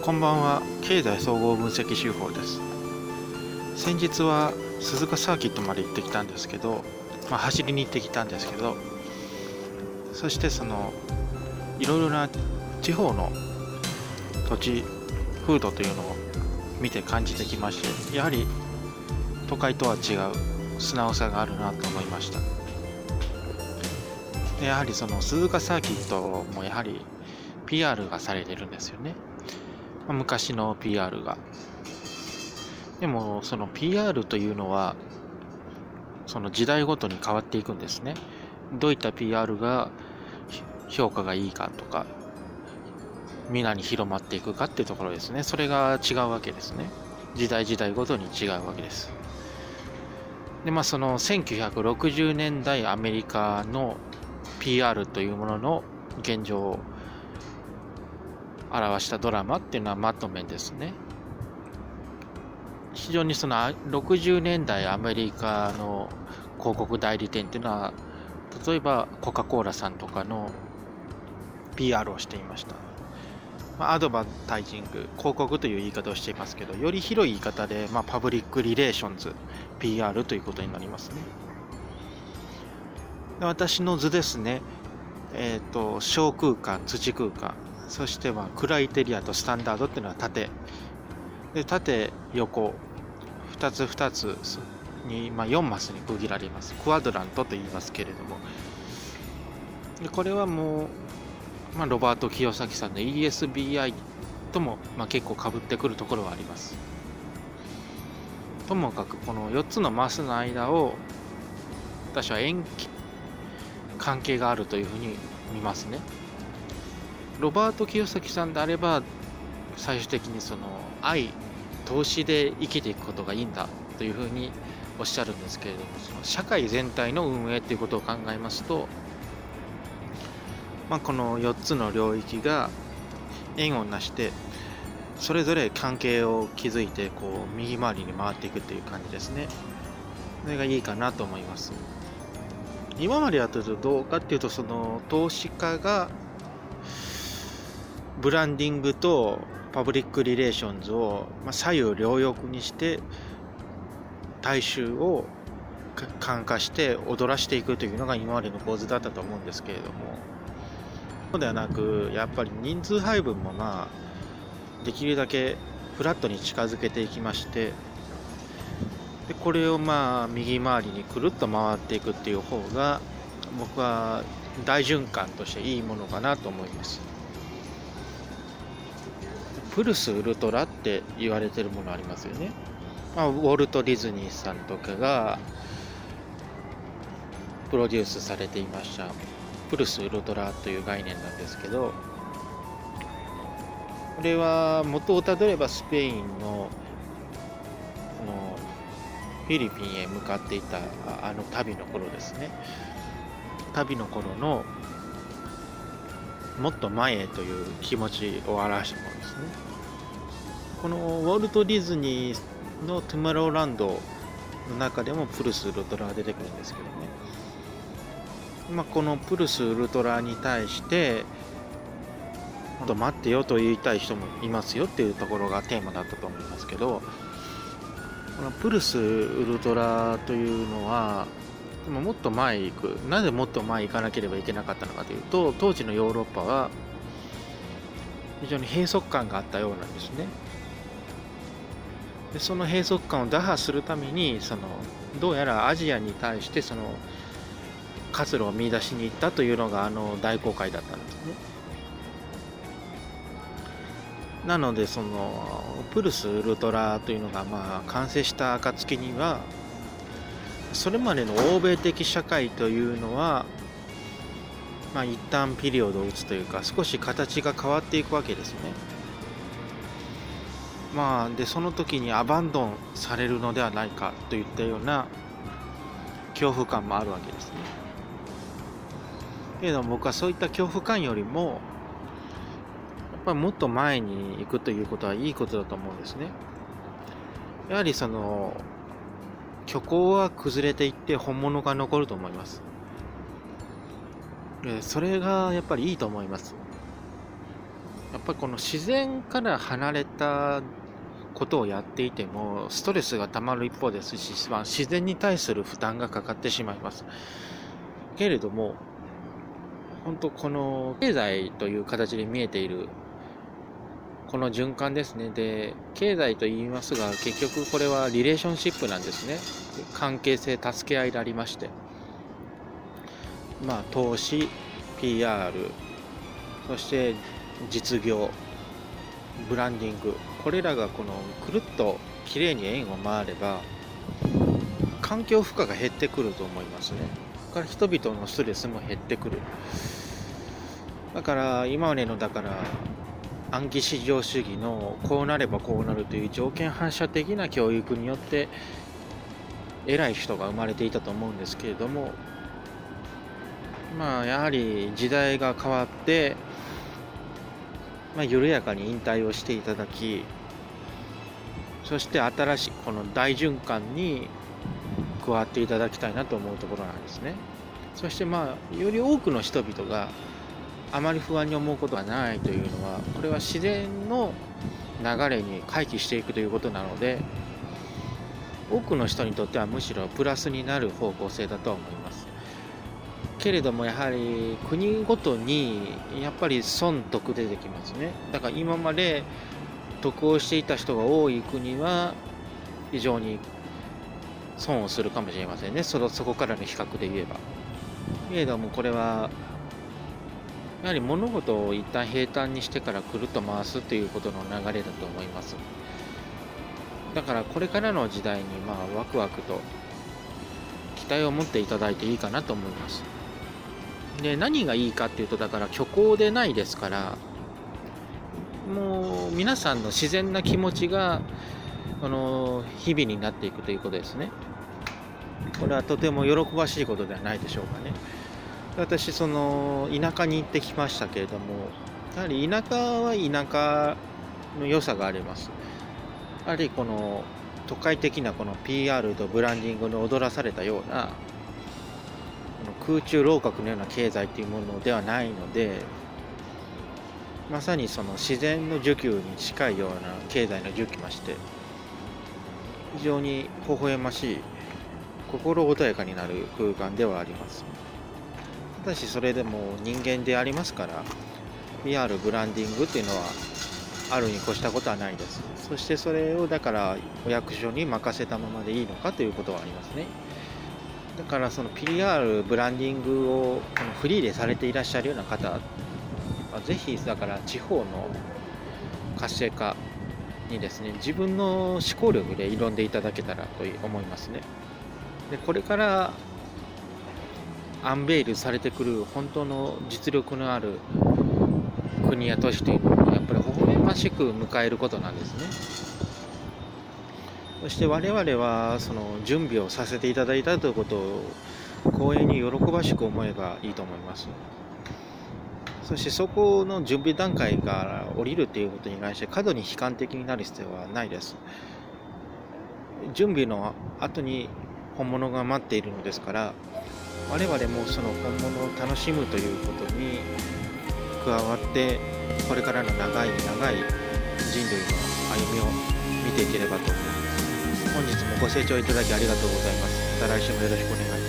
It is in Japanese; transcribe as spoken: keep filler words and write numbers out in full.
こんばんは。経済総合分析手法です。先日は鈴鹿サーキットまで行ってきたんですけど、まあ、走りに行ってきたんですけど、そしてそのいろいろな地方の土地風土というのを見て感じてきまして、やはり都会とは違う素直さがあるなと思いました。でやはりその鈴鹿サーキットもやはり ピーアール がされてるんですよね。昔の ピーアール が。でもその ピーアール というのはその時代ごとに変わっていくんですね。どういった ピーアール が評価がいいかとか、皆に広まっていくかっていうところですね。それが違うわけですね。時代時代ごとに違うわけです。でまあそのせんきゅうひゃくろくじゅうねんだいアメリカの ピーアール というものの現状を表したドラマっていうのはまとめですね。非常にそのろくじゅうねんだいアメリカの広告代理店っていうのは、例えばコカ・コーラさんとかの ピーアール をしていました。まあ、アドバタイジング、広告という言い方をしていますけど、より広い言い方で、まあ、パブリックリレーションズ ピーアール ということになりますね。で私の図ですね、えっと小空間、土空間、そしてまあクライテリアとスタンダードっていうのは縦で、縦横ふたつふたつに、まあ、よんマスに区切られます。クワドラントと言いますけれども、でこれはもう、まあ、ロバート清崎さんの イーエスビーアイ とも、まあ、結構被ってくるところはあります。ともかくこのよっつのマスの間を私は円関係があるというふうに見ますね。ロバート清崎さんであれば最終的にその愛、投資で生きていくことがいいんだというふうにおっしゃるんですけれども、その社会全体の運営ということを考えますと、まあ、このよっつの領域が縁をなしてそれぞれ関係を築いてこう右回りに回っていくという感じですね。それがいいかなと思います。今までやってるとどうかっていうと、その投資家がブランディングとパブリックリレーションズを左右両翼にして大衆を感化して踊らしていくというのが今までの構図だったと思うんですけれども、そうではなく、やっぱり人数配分もまあできるだけフラットに近づけていきまして、でこれをまあ右回りにくるっと回っていくっていう方が僕は大循環としていいものかなと思います。プルスウルトラって言われてるものありますよね。まあ、ウォルト・ディズニーさんとかがプロデュースされていましたプルスウルトラという概念なんですけど、これは元をたどればスペインのこのフィリピンへ向かっていたあの旅の頃ですね。旅の頃のもっと前へという気持ちを表したものですね。このウォルト・ディズニーのトゥマローランドの中でもプルスウルトラが出てくるんですけどね、まあ、このプルスウルトラに対してもっと待ってよと言いたい人もいますよっていうところがテーマだったと思いますけど、このプルスウルトラというのはでももっと前へ行く。なぜもっと前へ行かなければいけなかったのかというと、当時のヨーロッパは非常に閉塞感があったようなんですね。でその閉塞感を打破するために、そのどうやらアジアに対してその活路を見出しに行ったというのがあの大航海だったんですね。なのでそのプルスウルトラというのがまあ完成した暁には、それまでの欧米的社会というのはまあ一旦ピリオドを打つというか、少し形が変わっていくわけですね。まあでその時にアバンドンされるのではないかといったような恐怖感もあるわけですね。けれども僕はそういった恐怖感よりもやっぱりもっと前に行くということはいいことだと思うんですね。やはりその虚構は崩れていって本物が残ると思います。それがやっぱりいいと思います。 やっぱりこの自然から離れたことをやっていてもストレスがたまる一方ですし、まあ、自然に対する負担がかかってしまいますけれども、本当この経済という形で見えているこの循環ですね。で、経済と言いますが、結局これはリレーションシップなんですね。関係性、助け合いでありまして、まあ投資、ピーアール、そして実業、ブランディング、これらがこのくるっときれいに円を回れば環境負荷が減ってくると思いますね。だから人々のストレスも減ってくる。だから今までのだから暗記至上主義のこうなればこうなるという条件反射的な教育によって偉い人が生まれていたと思うんですけれども、まあやはり時代が変わって、まあ、緩やかに引退をしていただき、そして新しいこの大循環に加わっていただきたいなと思うところなんですね。そしてまあより多くの人々があまり不安に思うことがないというのは、これは自然の流れに回帰していくということなので、多くの人にとってはむしろプラスになる方向性だと思います。けれどもやはり国ごとにやっぱり損得出てきますね。だから今まで得をしていた人が多い国は非常に損をするかもしれませんね。そのそこからの比較で言えば。けれどもこれはやはり物事を一旦平坦にしてからくるっと回すということの流れだと思います。だからこれからの時代にまあワクワクと期待を持っていただいていいかなと思います。で、何がいいかっていうと、だから虚構でないですから、もう皆さんの自然な気持ちがこの日々になっていくということですね。これはとても喜ばしいことではないでしょうかね。私その田舎に行ってきましたけれども、やはり田舎は田舎の良さがあります。やはりこの都会的なこの ピーアール とブランディングに踊らされたようなこの空中楼閣のような経済というものではないので、まさにその自然の需給に近いような経済の需給まして、非常に微笑ましい、心穏やかになる空間ではあります。ただしそれでも人間でありますから、 ピーアール ブランディングっていうのはあるに越したことはないです。そしてそれをだからお役所に任せたままでいいのかということはありますね。だからその ピーアール ブランディングをこのフリーでされていらっしゃるような方はぜひだから地方の活性化にですね、自分の思考力で挑んでいただけたらと思いますね。で、これからアンベイルされてくる本当の実力のある国や都市というのはやっぱり微笑ましく迎えることなんですね。そして我々はその準備をさせていただいたということを光栄に喜ばしく思えばいいと思います。そしてそこの準備段階から降りるということに関して過度に悲観的になる必要はないです。準備の後に本物が待っているのですから、我々もその本物を楽しむということに加わって、これからの長い長い人類の歩みを見ていければと思います。本日もご清聴いただきありがとうございます。また来週もよろしくお願いします。